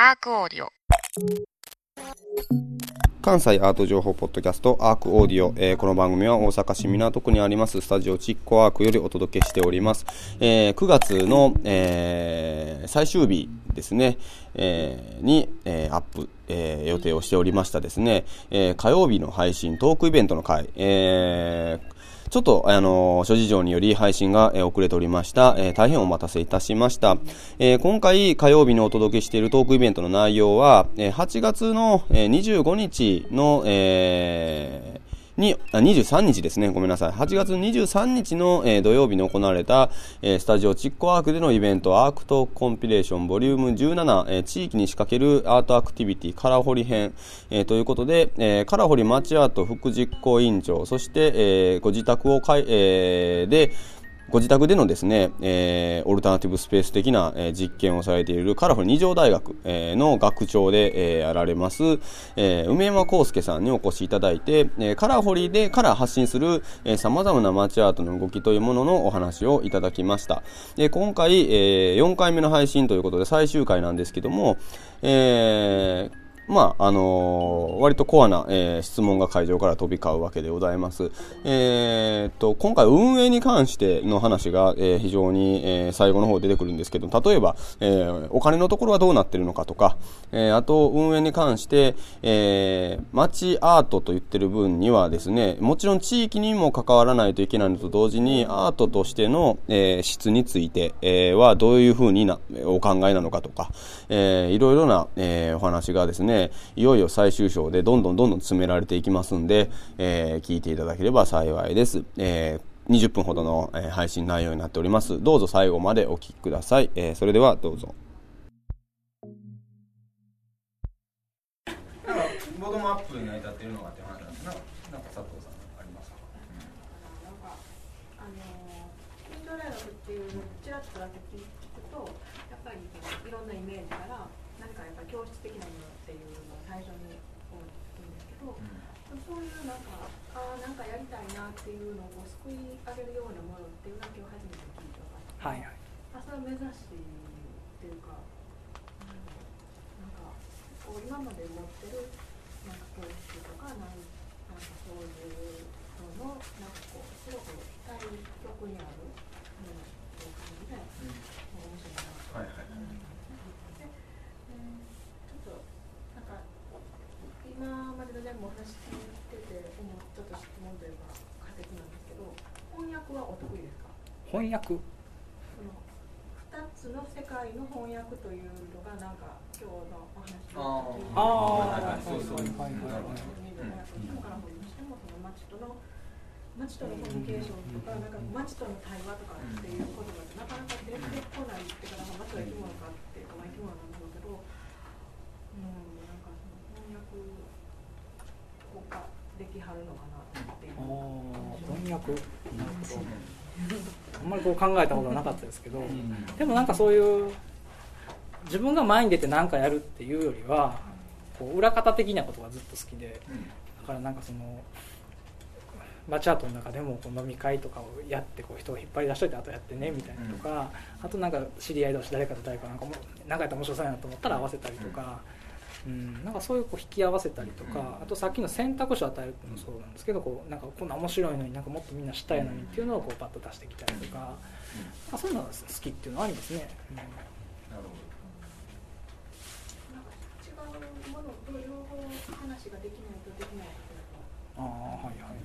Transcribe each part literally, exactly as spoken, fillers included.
アークオーディオ。 関西アート情報ポッドキャストアークオーディオ、えー、この番組は大阪市港区にありますスタジオチッコアークよりお届けしております。えー、くがつの、えー、最終日ですね、えー、に、えー、アップ、えー、予定をしておりましたですね、えー、火曜日の配信トークイベントの回、えーちょっと、あのー、諸事情により配信が、えー、遅れておりました、えー。大変お待たせいたしました。えー、今回火曜日にお届けしているトークイベントの内容は、えー、はちがつの、えー、にじゅうごにちの、えーに、あ、にじゅうさんにちですね。ごめんなさい。はちがつにじゅうさんにちの、えー、土曜日に行われた、えー、スタジオチッコアークでのイベント、アークトコンピレーションボリュームじゅうなな、えー、地域に仕掛けるアートアクティビティカラホリ編、えー、ということで、えー、カラホリ町アート副実行委員長、そして、えー、ご自宅をかい、えー、で、ご自宅でのですね、えー、オルタナティブスペース的な、えー、実験をされているカラフル二条大学、えー、の学長で、えー、あられます、えー、梅山康介さんにお越しいただいて、えー、カラフリでから発信する、えー、様々な街アートの動きというもののお話をいただきました。で今回、えー、よんかいめの配信ということで最終回なんですけども、えーまあ、あのー、割とコアな、えー、質問が会場から飛び交うわけでございます。えー、っと、今回運営に関しての話が、えー、非常に、えー、最後の方出てくるんですけど、例えば、えー、お金のところはどうなってるのかとか、えー、あと運営に関して、えー、街アートと言ってる分にはですね、もちろん地域にも関わらないといけないのと同時に、アートとしての、えー、質について、えー、はどういうふうになお考えなのかとか、えー、いろいろな、えー、お話がですね、いよいよ最終章でどんどんどんどん詰められていきますんで、えー、聞いていただければ幸いです。えー、にじゅっぷんほどの、えー、配信内容になっております。どうぞ最後までお聞きください。えー、それではどうぞ。なんかボトムアップに成り立っているのがって話なんですが、なんか佐藤さんありますか？ うん、なんかあの二条大学っていうのをちらっとだけ聞くと、やっぱりいろんなイメージから何かやっぱり教室的なものっていうのを最初にこう聞くんですけど、うん、そういうなんかあなんかやりたいなっていうのを救い上げるようなものっていうだけを初めて聞いたから、はいはい、あそれを目指してっていうか、うん、なんかこう今まで持ってるなんか教室とかなんなんかそういうののなんかこうすごく体力にあるものっていう感じで、うん、面白いなと。はいはい、うん今までの全部お話聞いてて思うちょっと質問というか仮説なんですけど、翻訳はお得意ですか？ 翻訳？ そのふたつの世界の翻訳というのがなんか今日のお話を聞いて、ああ、そうそう、はいはいはい。でもからほどしてもその町との町とのコミュニケーションとか、なんか町との対話とかっていうことがなかなか出てこないっていうか、町は生き物かっていうか、まあ生き物なんだろうけど、うん、なんかその翻訳効果できはるのかなっていう。 翻訳、なるほど。あんまりこう考えたことはなかったですけど、でもなんかそういう自分が前に出て何かやるっていうよりは、こう裏方的なことがずっと好きで、だからなんかその街アートの中でもこう飲み会とかをやってこう人を引っ張り出しといてあとやってねみたいなとか、あとなんか知り合い同士誰かと誰かなんかもなんかやったら面白そうやなと思ったら合わせたりとか。うん、なんかそういうこう引き合わせたりとか、あとさっきの選択肢を与えるっていうのもそうなんですけど、こうなんかこんな面白いのになんかもっとみんな知ったいのにっていうのをこうパッと出してきたりとか、まあ、そういうのが好きっていうのはありますね。うん、なるほど。なんか違うものと両方話ができないとできないことだと。ああ、はいはい。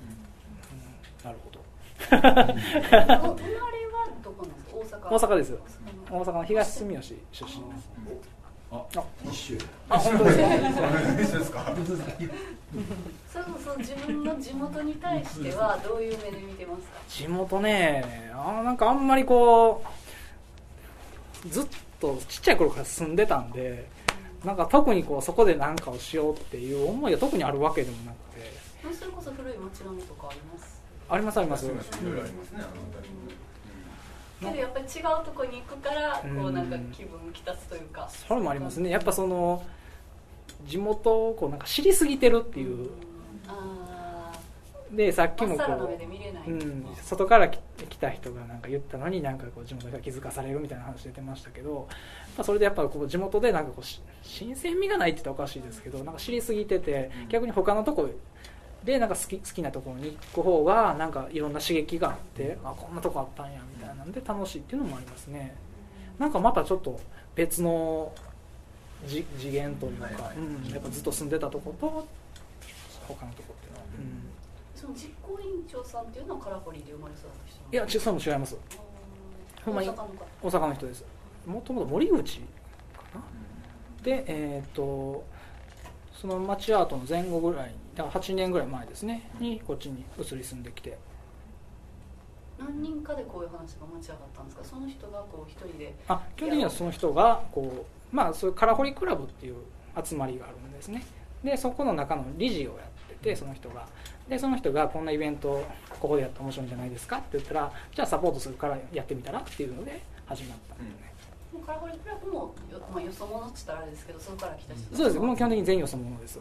うん、なるほど。 隣はどこなんですか？大阪。 大阪です。大阪の東住吉出身です。 あ、一周。 あ、本当ですか。 一緒ですか。 それこそ自分の地元に対してはどういう目で見てますか？ 地元ね、あ、なんかあんまりこうずっとちっちゃい頃から住んでたんで、なんか特にこうそこで何かをしようっていう思いが特にあるわけでもなくて。 それこそ古い町並みとかあります？ ありますあります。いろいろありますね。 けどやっぱり違うとこに行くからこうなんか気分きたつというか、 それもありますね。やっぱその地元をこうなんか知りすぎてるっていう、 あでさっきもこまっさらの目で見れない、 う、うん、外から来た人がなんか言ったのになんかこう地元が気づかされるみたいな話出てましたけど、まあ、それでやっぱこう地元でなんかこう新鮮味がないって言ったらおかしいですけど、なんか知りすぎてて逆に他のとこでなんか好き、好きなところに行く方がなんかいろんな刺激があって、あこんなとこあったんやみたいなんで楽しいっていうのもありますね。なんかまたちょっと別の次元というか、うん、やっぱずっと住んでたとこと他のとこっていうのは、うん、 その実行委員長さんっていうのはカラホリで生まれ育った人いやちそれも違います。ほんまに大阪の人です。もともと森口かな、うん、でえっ、ー、とその町アートの前後ぐらいにだからはちねんぐらい前ですねにこっちに移り住んできて、 何人かでこういう話が持ち上がったんですか？その人がこう一人で。 あ基本的にはその人がこうまあそういうカラホリクラブっていう集まりがあるんですね。でそこの中の理事をやっててその人がでその人がこんなイベントここでやったら面白いんじゃないですかって言ったら、じゃあサポートするからやってみたらっていうので始まったんですね。 もうカラホリクラブもよ、まあ、よそ者って言ったらあれですけどそこから来た人。 そうです。もう基本的に全員よそ者です。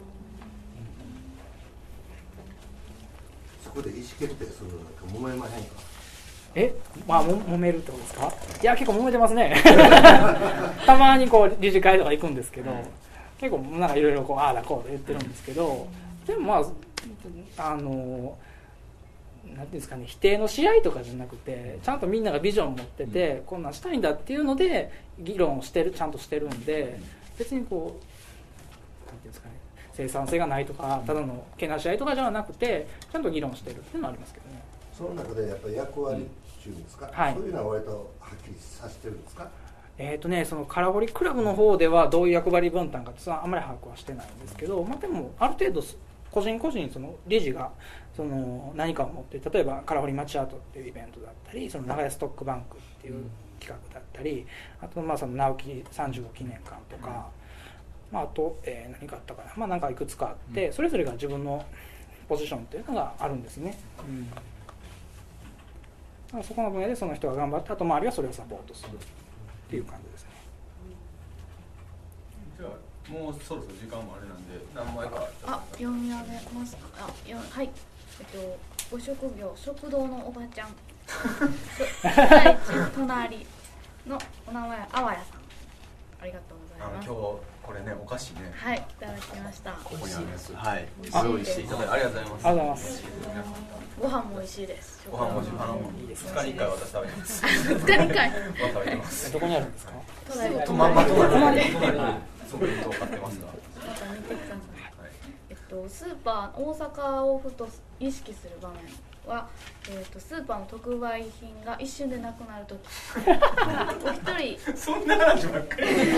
そこで意思決定するのなんか揉めまへんか？ え、まあも揉めるってことですか？いや結構揉めてますね。たまにこう理事会とか行くんですけど、結構なんかいろいろこうああだこうだ言ってるんですけど、でもまああのなんていうんですかね、否定の試合とかじゃなくてちゃんとみんながビジョンを持っててこんなんしたいんだっていうので議論をしてるちゃんとしてるんで、別にこうなんていうんですかね、生産性がないとかただのけなし合いとかじゃなくてちゃんと議論してるっていうのはありますけどね。 その中でやっぱり役割っていうんですか、 はい、 そういうのは割とはっきりさせてるんですか？ えーとね、そのカラホリクラブの方ではどういう役割分担かってあんまり把握はしてないんですけど、まあ、でもある程度個人個人その理事がその何かを持って、例えばカラホリマチアートっていうイベントだったり、その長屋ストックバンクっていう企画だったり、あとまあその直木さんじゅうご記念館とか、まあ、あと、えー、何かあったかな、まあ、なんかいくつかあってそれぞれが自分のポジションっていうのがあるんですね、うん、そこの分野でその人が頑張って、あと周りはそれをサポートするっていう感じですね。 じゃあもうそろそろ時間もあれなんで何枚かあ読み上げますか？あよはい、えっとご職業食堂のおばちゃん第一隣のお名前あわやさん、ありがとうございます。 今日これねお菓子ね、 はい、いただきました。 ここにあるやつ、はい、 用意していただいてありがとうございます。 ありがとうございます。 ご飯も美味しいです。 ご飯も美味しい。あのふつかにいっかい私食べてます。 ふつかにいっかい食べてます。 どこにあるんですか？ 隣とまんま隣にそういうのを買ってますか？ また見てください。えっとスーパー大阪をふと意識する場面は、えっとスーパーの特売品が一瞬でなくなるとき。お一人。 そんな話ばっかり。 お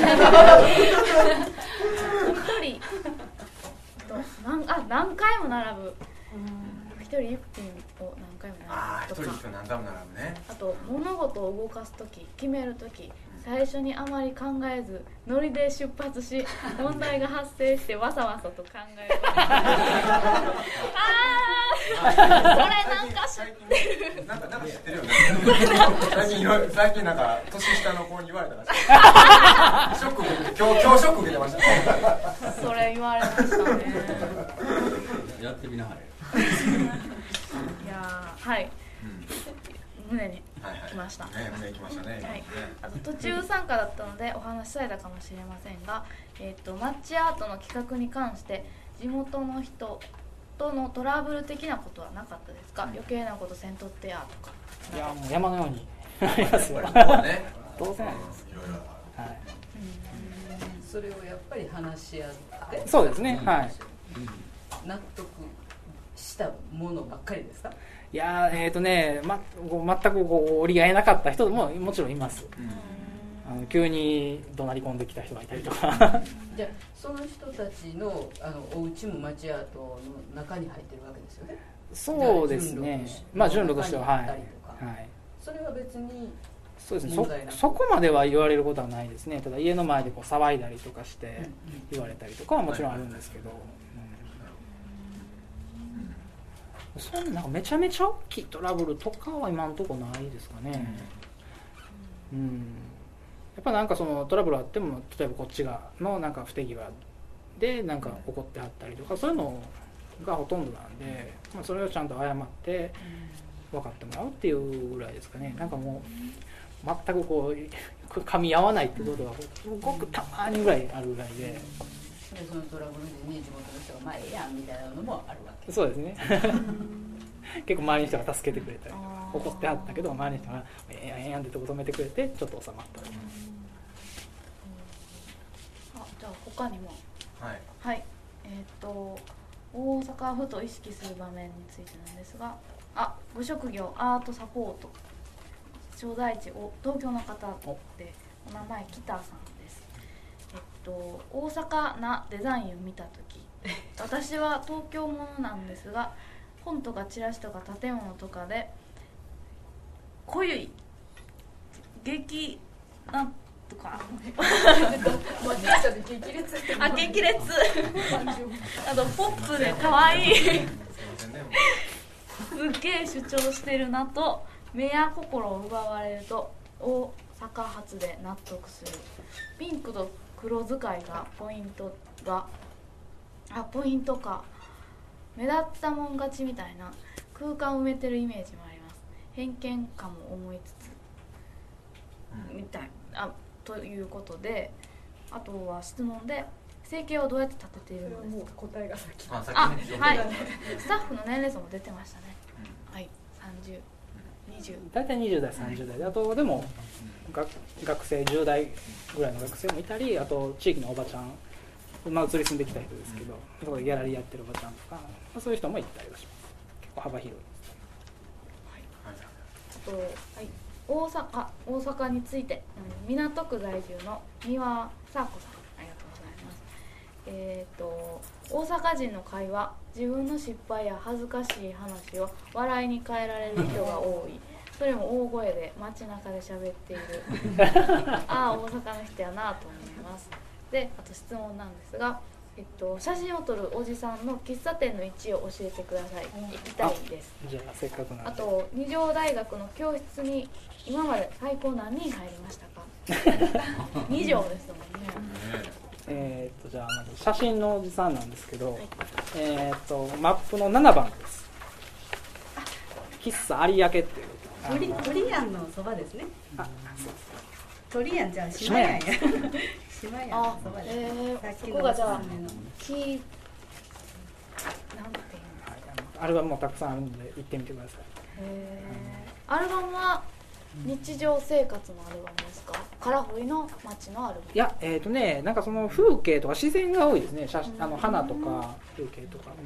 一人となんあ何回も並ぶ。一人一品を何回も並ぶとか。 ああ、一人一品何回も並ぶね。 あと物事を動かすとき、決めるとき。最初にあまり考えずノリで出発し問題が発生してわさわさと考える。ああ、それなんか知ってる。 なんかなんか知ってるよね。最近最近なんか年下の子に言われたらしい。ショック受けて今日今日ショック受けてましたね。 それ言われましたね。 やってみなはれ。 いやはい。胸に来ました。 はいはい、ね、胸に来ましたね。 はい。あと途中参加だったのでお話しされたかもしれませんが、えっとマッチアートの企画に関して地元の人とのトラブル的なことはなかったですか？余計なことせんとってやとか。 いやもう山のようにありますよ。当然あります。はい。 それをやっぱり話し合って。 そうですね。はい。 納得したものばっかりですか？ いやえーとね、ま、全くこう折り合えなかった人ももちろんいます、うん、あの急に怒鳴り込んできた人がいたりとか。 じゃあその人たち の, あのお家も町アートの中に入ってるわけですよね。 そうですね、まあ順路としてははい、はい、 それは別にそうですね、そ, そこまでは言われることはないですね。ただ家の前でこう騒いだりとかして言われたりとかはもちろんあるんですけど、そんなめちゃめちゃ大きいトラブルとかは今のところないですかね、うん、やっぱなんかそのトラブルあっても例えばこっち側のなんか不手際でなんか起こってあったりとかそういうのがほとんどなんで、まあ、それをちゃんと謝って分かってもらうっていうぐらいですかね。なんかもう全くこう噛み合わないってことがごくたまにぐらいあるぐらいで、 でそのトラブルでね地元の人がまあええやんみたいなのもあるわけ。 そうですね結構周りの人が助けてくれたり、怒ってはったけど周りの人がええやんええやんってとこ止めてくれてちょっと収まったり、 あ、じゃあ他にもはいはいえっ、と大阪府と意識する場面についてなんですが、あ、ご職業アートサポート正代地お東京の方でお名前北さんです。えっと大阪なデザインを見た時私は東京ものなんですが本とかチラシとか建物とかで濃い激なんとかあ激烈あとポップで可愛いすっげえ主張してるなと目や心を奪われると大阪発で納得する。ピンクと黒使いがポイントがあポイントか目立ったもん勝ちみたいな空間を埋めてるイメージもあります。偏見かも思いつつみたいあということで、あとは質問で生計をどうやって立てているのですか。 もう答えが先あさっきあ、 ねはいスタッフの年齢層も出てましたね、うん、はいさんじゅう、にじゅう大体にじゅう代さんじゅう代で、あとでも 学, 学生じゅう代ぐらいの学生もいたり、あと地域のおばちゃん、まあ、移り住んできた人ですけど、そこでギャラリーやってるおばちゃんとか、まあ、そういう人もいたりはします。結構幅広いです。 あと、はい、大阪大阪について、うん、港区在住の三輪沙子さん、ありがとうございます。えー、と大阪人の会話、自分の失敗や恥ずかしい話を笑いに変えられる人が多い。それも大声で街中で喋っているああ大阪の人やなと思います。で、あと質問なんですが、えっと、写真を撮るおじさんの喫茶店の位置を教えてください。行きたいです。 じゃあせっかくなんで。 あと二条大学の教室に今まで最高何人入りましたか二条ですもんね。 えー、とじゃあまず写真のおじさんなんですけど、はい、えー、とマップのななばんです。喫茶有明っていうトリトリアンのそばですね。あ、そうです。トリアンじゃあ島屋や。島屋のそばです。 えー、そこがじゃあきなんていうの、 アルバムもたくさんあるので行ってみてください。 へー、アルバムは日常生活のアルバムですか、空振りの街のアルバム。 いや、えーとね、なんかその風景とか自然が多いですね。写真、あの花とか風景とか、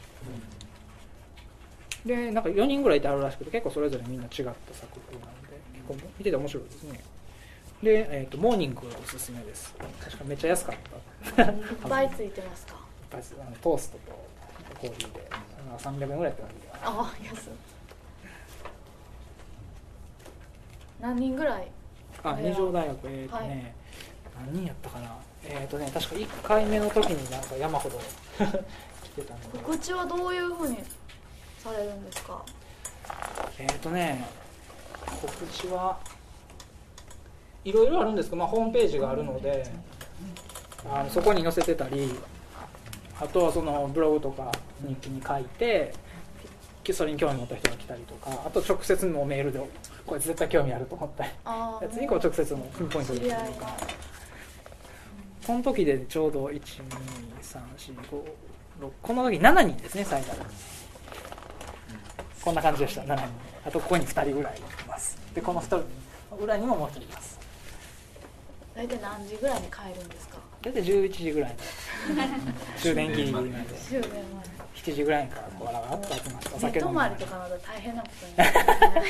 うん、でなんかよにんぐらいいてあるらしくて、結構それぞれみんな違った作風なので結構見てて面白いですね。で、えーとモーニングがおすすめです。確かめっちゃ安かったいっぱいついてますか。 いっぱいあのトーストとコーヒーでさんびゃくえんぐらいって感じで、 ああ安い。何人ぐらい。 あ、二条大学、えーとね、はい、何人やったかな、えーとね、確かいっかいめの時になんか山ほど来てたんで。 告知はどういうふうにされるんですか。 えーとね、告知はいろいろあるんですけど、まあ、ホームページがあるので、あのそこに載せてたり、あとはそのブログとか日記に書いて、それに興味持った人が来たりとか、あと直接のメールでこれ絶対興味あると思ったやつにこう直接のピンポイントで来たりとか、この時でちょうどいち、に、さん、よん、ご、ろく、この時しちにんですね、最大。こんな感じでした。しちにん。あとここにふたりぐらいいます。でこのふたり裏にももうひとりいます。 大体何時ぐらいに帰るんですか。 大体じゅういちじぐらい終電ギリギリまで、 終電までしちじぐらいからこうわらわらっと集まってお酒飲みながら。寝泊まりとかなど大変なことになるんですね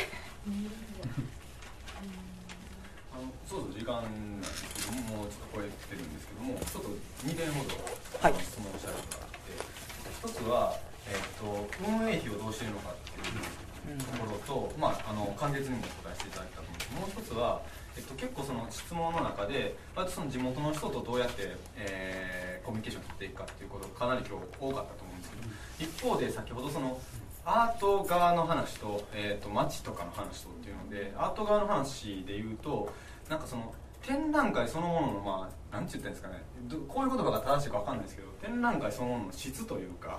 あのそうそう時間なんですけども、もうちょっと超えてるんですけども、ちょっとにてんほど質問したいことがあって、一、はい、つは、えー、と運営費をどうしているのかっていうところと、うん、まあ、あの簡潔にもお答えしていただいたと思うんですけど、もう一つは、えっと、結構その質問の中でその地元の人とどうやって、えー、コミュニケーションを取っていくかっていうことがかなり今日多かったと思うんですけど、一方で先ほどそのアート側の話と、えー、と街とかの話とっていうので、アート側の話で言うと、なんかその展覧会そのものの、まあなんて言ったんですかね、こういう言葉が正しいか分かんないですけど、展覧会そのものの質というか、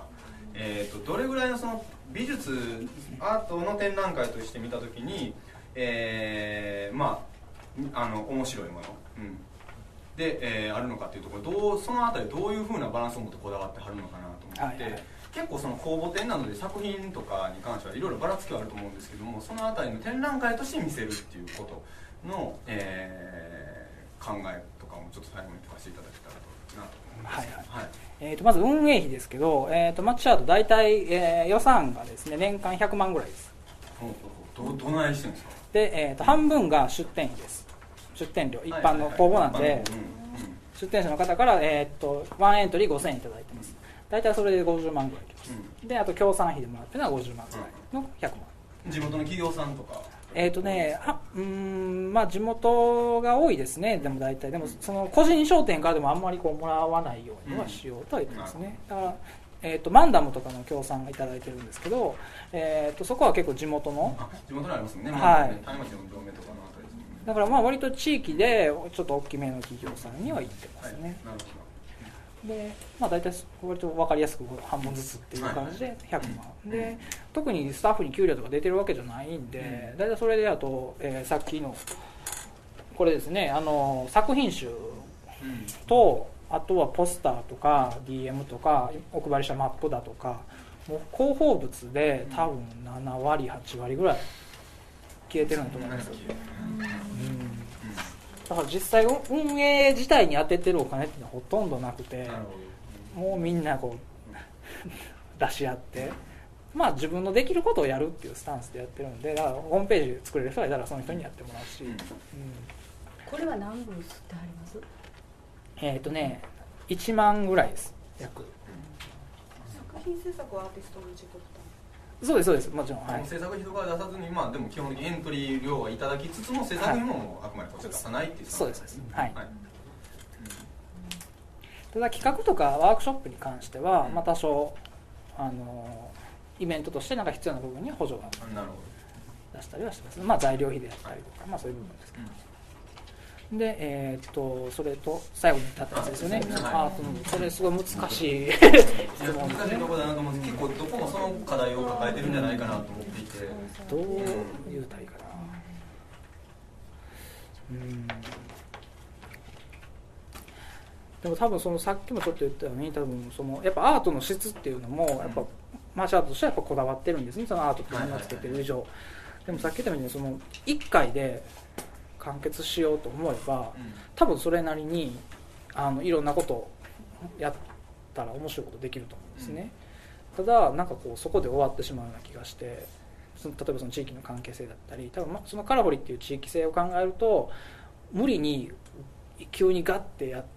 えー、とどれぐらいのその美術アートの展覧会として見たときに、えー、まああの面白いもの、うん、で、えー、あるのかというところ、どうそのあたりどういうふうなバランスを持ってこだわってはるのかなと思って、はいはい、結構その公募展などで作品とかに関してはいろいろばらつきはあると思うんですけども、そのあたりの展覧会として見せるっていうことの、えー、考えとかもちょっと最後に聞かせていただけたらとなと思います。はいはいはい、えー、とまず運営費ですけど、えー、とマッチアート大体、えー、予算がですね年間ひゃくまんぐらいです。ど, どないしてるんですか。で、えー、と半分が出店費です。出店料一般の公募なんで、出店者の方から、えー、とワンエントリーごせんえんいただいてます。大体それでごじゅうまんぐらいきます、うん、であと協賛費でもらってるのはごじゅうまんぐらいのひゃくまん、うん、地元の企業さんとかえっ、ー、とねあうーんまあ地元が多いですね。でも大体でもその個人商店からでもあんまりこうもらわないようにはしようとは言ってますね、うん、だからえー、とマンダムとかの協賛がいただいてるんですけど、えー、とそこは結構地元の地元にありますね。はい。種町の上目とかのあたりですね。だからまあ割と地域でちょっと大きめの企業さんには行ってますね。はい、なるほど。でまあ大体割と分かりやすく半分ずつっていう感じでひゃくまん、はい、で特にスタッフに給料とか出てるわけじゃないんで、大体それであと、えー、さっきのこれですね、あの作品集と、あとはポスターとか ディーエム とかお配りしたマップだとか、もう広報物で多分ななわりはちわりぐらい消えてるんだと思います、うん、だから実際運営自体に当ててるお金っていうのはほとんどなくて、もうみんなこう出し合って、まあ自分のできることをやるっていうスタンスでやってるんで、だからホームページ作れる人がいたらその人にやってもらうし、うん、 これは何ブースってあります？ えっ、ー、とねいちまんぐらいです約。 作品制作はアーティストの自己負担？ そうですそうです、もちろん、はい、 制作費とか出さずに、まあ、でも基本的にエントリー料はいただきつつも制作費もあくまでこちら出さないっていう、 そうですそうです、はい、はい、ただ企画とかワークショップに関しては、まあ、多少あのイベントとしてなんか必要な部分には補助が出したりはしてます、まあ、材料費であったりとか、まあ、そういう部分ですけど、うん、で、えー、っとそれと最後に言ったやつですよね、はい、あーそれすごい難しい質問ですね。 難しいところだなと思うんですけど、結構どこもその課題を抱えてるんじゃないかなと思っていて、 どう言うたらいいかな、うん、でも多分そのさっきもちょっと言ったように、多分そのやっぱアートの質っていうのもやっぱ、うん、マーシャルアートとしてはやっぱこだわってるんですね、そのアートっていうのをつけてる以上、はいはいはい、でもさっき言ったようにそのいっかいで完結しようと思えば、うん、多分それなりにあのいろんなことをやったら面白いことできると思うんですね、うん、ただなんかこうそこで終わってしまうような気がして、その例えばその地域の関係性だったり、多分そのカラホリっていう地域性を考えると無理に急にガッてやって、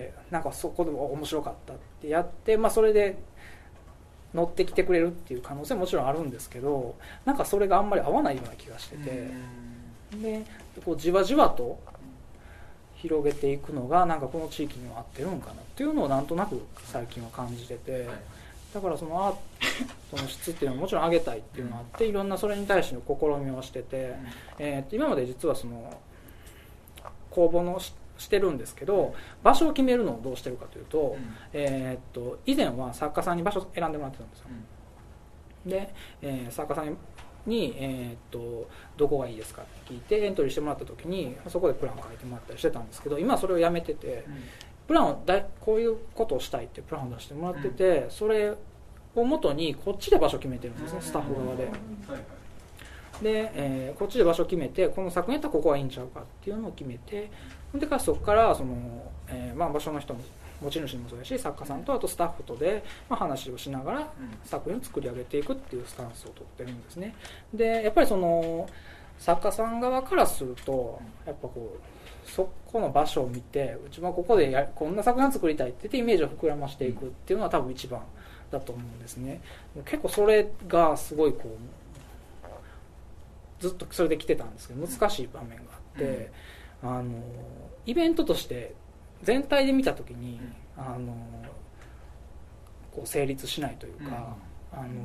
うん、なんかそこでも面白かったってやって、まあ、それで乗ってきてくれるっていう可能性ももちろんあるんですけど、なんかそれがあんまり合わないような気がしてて、うん、でこうじわじわと広げていくのがなんかこの地域には合ってるんかなっていうのをなんとなく最近は感じてて、だからそのアートの質っていうのはもちろん上げたいっていうのがあって、いろんなそれに対しての試みをしてて、えー、今まで実はその公募のしてるんですけど、場所を決めるのをどうしてるかというと、えー、っと以前は作家さんに場所を選んでもらってたんですよ、で、えー、作家さんに、えー、っとどこがいいですかって聞いてエントリーしてもらった時にそこでプランを書いてもらったりしてたんですけど、今はそれをやめてて、うん、プランをだこういうことをしたいってプランを出してもらってて、うん、それを元にこっちで場所を決めてるんですね、スタッフ側で、で、えー、こっちで場所を決めて、この作品やったらここがいいんちゃうかっていうのを決めて、でからそこからその、えーまあ、場所の人も持ち主もそうだし、作家さんとあとスタッフとで、まあ、話をしながら作品を作り上げていくっていうスタンスを取ってるんですね。でやっぱりその作家さん側からするとやっぱこうそこの場所を見て、うちはここでやこんな作品を作りたいって言ってイメージを膨らましていくっていうのは多分一番だと思うんですね。結構それがすごいこうずっとそれで来てたんですけど、難しい場面があって、あのイベントとして全体で見たときに、うん、あのこう成立しないというか、うん、あの、うん、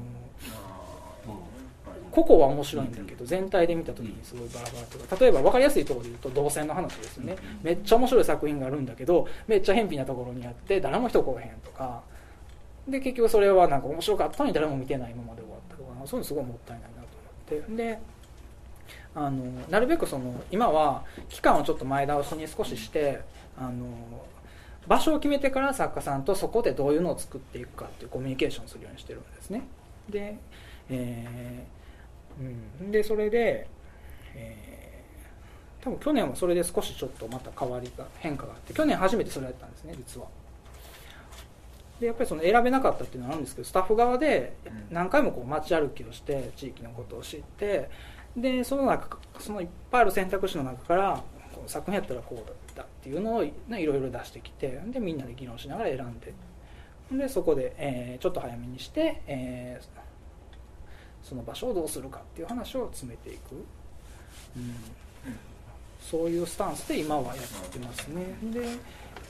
個々は面白いんだけど、全体で見たときにすごいバラバラというか、例えば分かりやすいところで言うと動線の話ですよね、うん、めっちゃ面白い作品があるんだけどめっちゃ偏僻なところにあって誰も人来へんとか、 で結局それはなんか面白かったのに誰も見てないままで終わったとか、そういうのすごいもったいないなと思って、であのなるべくその今は期間をちょっと前倒しに少ししてあの場所を決めてから作家さんとそこでどういうのを作っていくかっていうコミュニケーションするようにしてるんですね。で、えーうん、でそれで、えー、多分去年はそれで少しちょっとまた変わりが変化があって、去年初めてそれやったんですね実は。でやっぱりその選べなかったっていうのはあるんですけど、スタッフ側で何回もこう街歩きをして地域のことを知って、でその中そのいっぱいある選択肢の中からこう作品やったらこうだっていうのをいろいろ出してきて、でみんなで議論しながら選んで、でそこで、えー、ちょっと早めにして、えー、その場所をどうするかっていう話を詰めていく、うん、そういうスタンスで今はやってますね。で、うん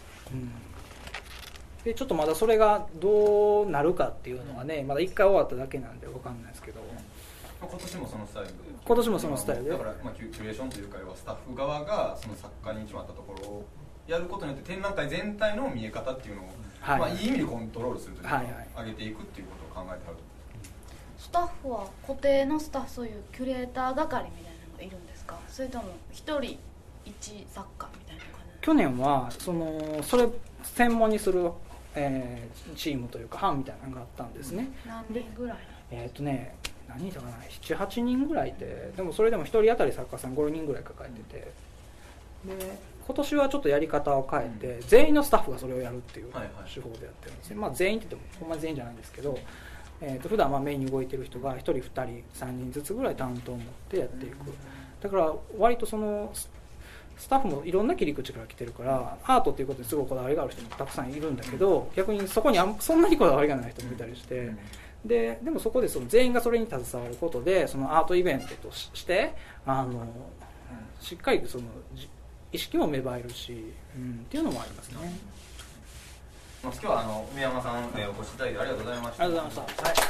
でちょっとまだそれがどうなるかっていうのはね、まだいっかい終わっただけなんで分かんないですけど、 今年もそのスタイルで今年もそのスタイルでだから、まあ、キュキュレーションというかはスタッフ側がその作家に決まったところをやることによって展覧会全体の見え方っていうのを、はいまあ、いい意味でコントロールするというか、はいはい、上げていくっていうことを考えてある。 スタッフは固定のスタッフ、そういうキュレーター係みたいなのがいるんですか、それとも一人一作家みたいな感じ？ 去年はそのそれ専門にするえー、チームというか班みたいなのがあったんですね。 何人ぐらい？ えっ、ー、とね何人だかな、ななはちにんぐらいで、でもそれでもひとり当たり作家さんごにんぐらい抱えてて、で今年はちょっとやり方を変えて、うん、全員のスタッフがそれをやるっていう手法でやってるんですね、はいはい、まあ、全員って言ってもほんまに全員じゃないんですけど、えー、と普段まあメインに動いてる人がひとりふたりさんにんずつぐらい担当を持ってやっていく。だから割とそのスタッフもいろんな切り口から来てるから、アートっていうことにすごいこだわりがある人もたくさんいるんだけど、逆にそこにあんそんなにこだわりがない人もいたりして、で, でもそこでその全員がそれに携わることで、そのアートイベントとしてあのしっかりその意識も芽生えるし、うん、っていうのもありますね。 今日はあの梅山さん、えー、お越しいただいてありがとうございました。 ありがとうございました。はい。